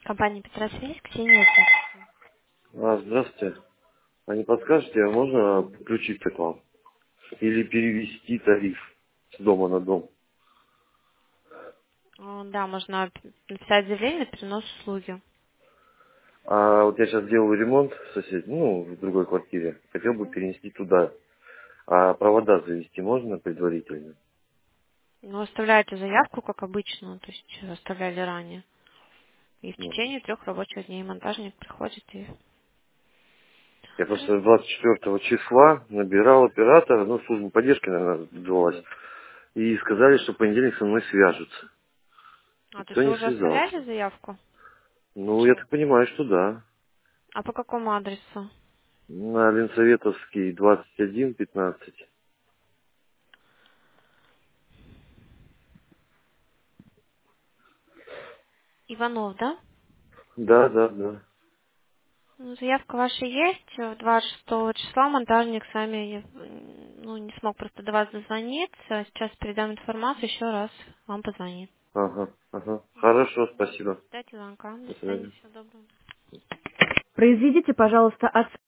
Компания Петросвязь, Ксения Зайцева. Здравствуйте. А не подскажете, а можно подключиться к вам? Или перевести тариф с дома на дом? Да, можно написать заявление на перенос услуги. А вот я сейчас делаю ремонт в в другой квартире. Хотел бы Мгм. перенести туда. А провода завести можно предварительно? Ну, оставляете заявку, как обычно, то есть оставляли ранее. И в Ну, течение 3 рабочих дней монтажник приходит и... я просто 24 числа набирал оператора, службу поддержки, наверное, называлась, и сказали, что в понедельник со мной свяжутся. То Никто есть вы не уже оставляли связался. заявку? Ну, я так понимаю, что да. А по какому адресу? На Ленсоветовский 2115. Иванов, да? Да, да, да. Ну, заявка ваша есть. 26 числа монтажник с вами не смог просто до вас дозвониться. Сейчас передам информацию, еще раз вам позвонит. Ага, ага. Хорошо, Да. спасибо. Ждайте звонка. До До свидания. свидания. Всего доброго. Произведите, пожалуйста,